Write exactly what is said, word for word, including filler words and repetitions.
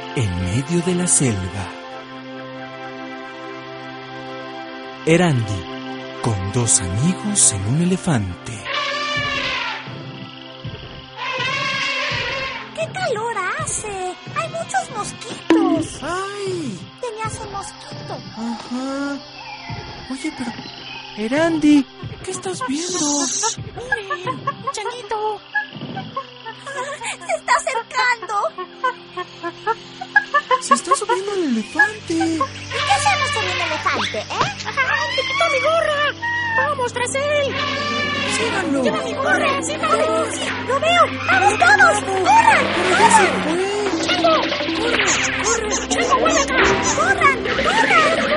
en medio de la selva. Erandi, con dos amigos en un elefante. ¡Qué calor hace! ¡Hay muchos mosquitos! ¡Ay! Tenías un mosquito. Ajá. Oye, pero... Erandi, ¿qué estás viendo? ¡Miren! ¡Chanito! ¡Se está acercando! Se está subiendo el elefante. ¿Y qué hacemos con el elefante, eh? ¡Ay, te quitó mi gorra! ¡Vamos tras él! ¡Síganlo! ¡Lleva mi gorra! ¡Síganlo! ¡Sí! ¡Lo veo! ¡Vamos todos! ¡Corran! ¡Pero ya se fue! ¡Chango! ¡Corre! ¡Corre! ¡Chango, vuelve acá! ¡Corran! ¡Corran!